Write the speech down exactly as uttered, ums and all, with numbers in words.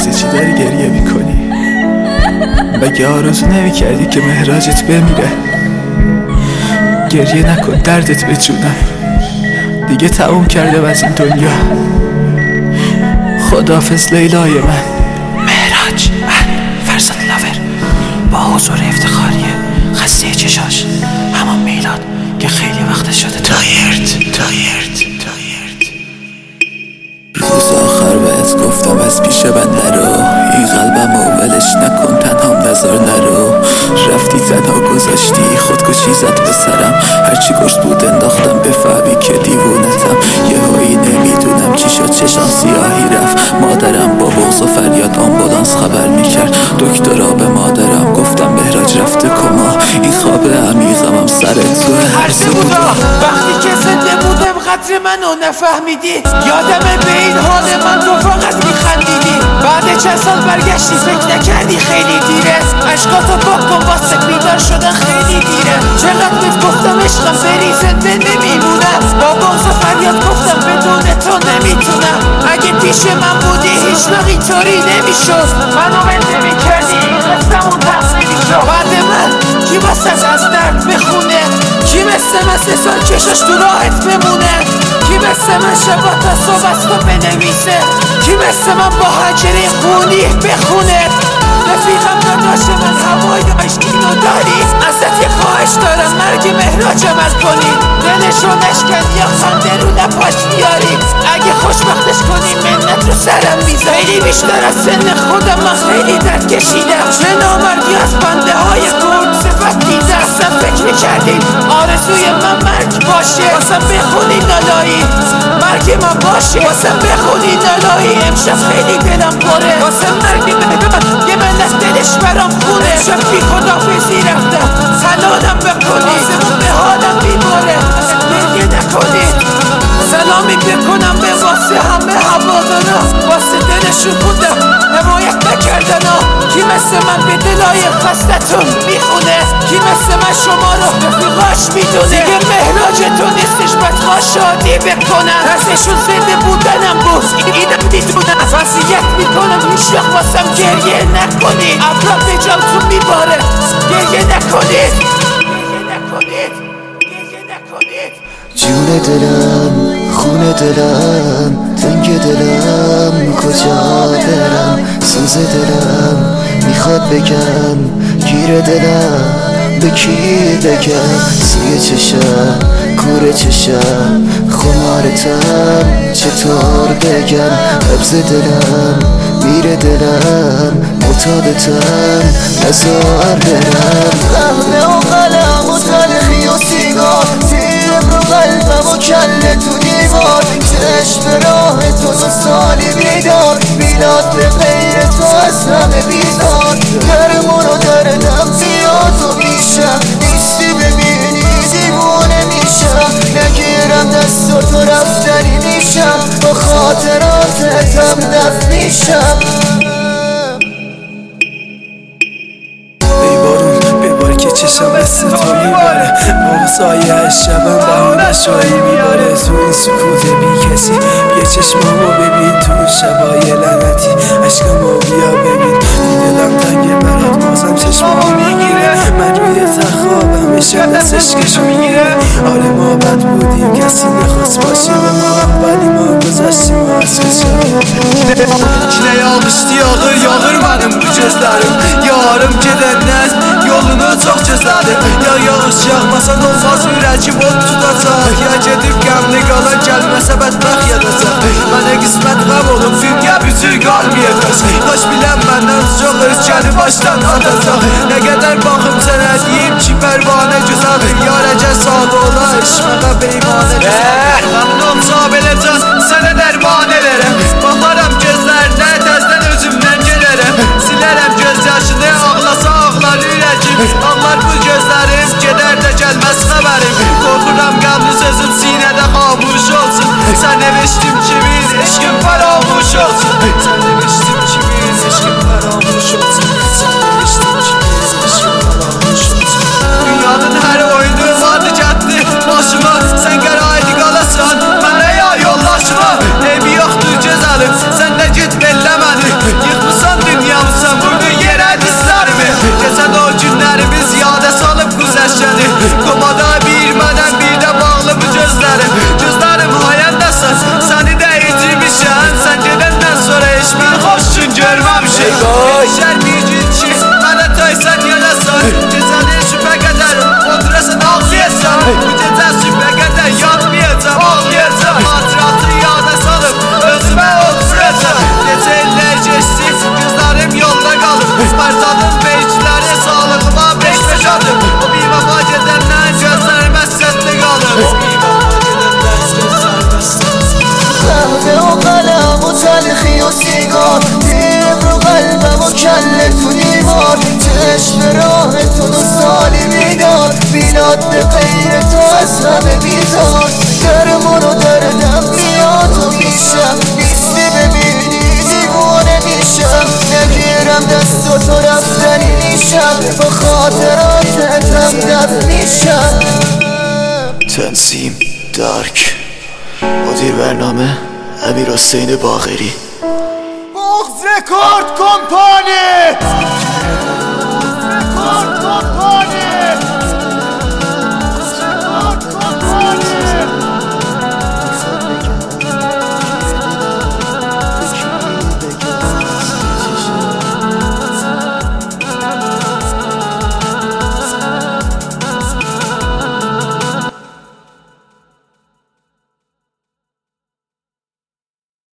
واسه چی داری گریه میکنی؟ مگه آرزو نمیکردی که مهراجت بمیره؟ گریه نکن دردت به جونم، دیگه تموم کرده از این دنیا. خداحافظ لیلای من. مهراج، من فرزاد لاور با حضور افتخاریه خسته چشاش همان میلاد که خیلی وقت شده تایرد تایرد تایرد. روز آخر بهت گفتم از پیش من نرو، این قلبم و ولش نکن، تنهام نذار نرو. رفتی تنها گذاشتی خودکشی زد به سرم، هرچی گشت بود انداختم بفهمی که دیوونتم. یه هایی نمیدونم چی شد چشان سیاهی رفت، مادرم با بغض و فریاد آمبولانس خبر میکرد. دکترا به مادرم گفتم مهراج رفته کما، این خواب عمیقم هم سر تو هرزه بودا. وقتی که زنده بودم قدر منو نفهمیدی، یادمه به این حال من تو فقط میخندیدی. بعد چند سال برگشتی فکر نکردی خیلی دیره، عشقاتو پاک کن واسه بیدار شدن خیلی دیره. چقدر بهت گفتم عشقم بری زنده نمیمونم، با بغض و فریاد گفتم بدون تو نمیتونم. اگه پیش من بودی هیچ وقت اینطوری نمیشد، منو بنده میکردی این قصه‌مون تفصیلی شد. بعد من کی واسه از درد بخونه؟ کی مثل من سه سال چشاش تو راحت بمونه؟ کی مثل من شبا تا صبح از تو بنویسه؟ کی مثل من با حنجره خونی بخونه؟ رفیقم داداش من هوای عشقینو داری، ازت یه خواهش دارم مرگ مهراجم از کنی. دلشو نشکن یا خنده رو لپاش بیاری، اگه خوشبختش کنی منت رو سرم میزن. خیلی بیشتر از سن خودم من خیلی درد کشیدم، چه نامردی از بنده های گرد صفت دیدم. اصلا فکر میکردیم آرزوی من مرگ باشه، واسم بخونی نالایی مرگ من باشه، واسم بخونی نالایی. امشب خیلی دلم پره واسم مرگ مهراج، یه منت دلش برام خونه. امشب بی خدافیزی رفتم سلامم بکنی، آسمون به حالم بیماره گریه نکنی. سلامی بکنم به واسه همه هوادارا، واسه دلشون بودم حمایت نکردن ها. کی مثل من به دلای خستتون میخونه؟ کی مثل من شما رو رفیقاش میدونه؟ دیگه مهراج تو نیستش بدخوا شادی بکنم، ازشون زنده بودنم بود اینم میدونم. وصیت میکنم هیچ وقت واسم گریه نکنی، ابرا به جامتون میباره گریه نکنید گریه نکنید گریه نکنید. جون دلم خون دلم تنگ دلم کجا برم؟ سوز دلم میخواد بگم گیر دلم به کی بگم؟ سوی چشم کور چشم خمارتم چطور بگم؟ قبض دلم میره دلم معتادتم نزار برم. قهوه و قلم و تلخی و سیگار تیر رو قلبم و کله تو دیوار، چشم به راه تو دو سالی بیدار، میلاد به غیر تو از همه بیزار. درمون و دردم زیاد و میشم نیستی ببینی دیوونه میشم، نگیرم دست و تو رفتنی میشم، با خاطراتتم دفت میشم. چشم مثل تو میباره، بغضای شبم بهانه شایی میباره. تو این سکوت بی کسی بیا چشمامو ببین، تو شبای لعنتی عشقمو بیا ببین. دلم تنگه برات بازم چشمامو میگیره، من روی تخوابم میشه دستش کشو میگیره. آره ما بد بودیم کسی نخواست باشه به ما، ولی ما گذاشتیم و از کشم. Yine yağmıştı yağır yağır benim bu gözlerim, yarım gedenden yolunu çok gözlerim. Ya yağış yağmasa olmaz ürəkim ot tutacaq, ya gedib qəmli qalan gəlməsə bədbəxt yadacaq. Mənə qismət qəb olub dünya bütün qalmayacaq, daş bilən məndən çox özgəni başdan atacaq. Nə qədər baxım sənə deyim ki pərvanə gözəl, yar əgər sağ ola eşməqə beymanə gözəl. Məmin olsa belə can sənə dərman elərəm, baxaram gözlərinə təzdən özümdən gələrəm. Silərəm göz yaşını ağlasa ağlar ürəkim, ağlar bu gözlərim gedər də gəlməz xəbərim. Qorxuram qəmli sözüm sinədə xamuş olsun, sən eşdim kimin eşqim faramuş olsun, sən eşdim kimin eşqim faramuş olsun, sən eşdim kimin eşqim faramuş olsun. Dünyanın hər oyunu vardı gəldi başıma, sən qəraydı qalasan تنظیم دارک، مدیر برنامه امیر حسین باقری. بغض رکورد کمپانی.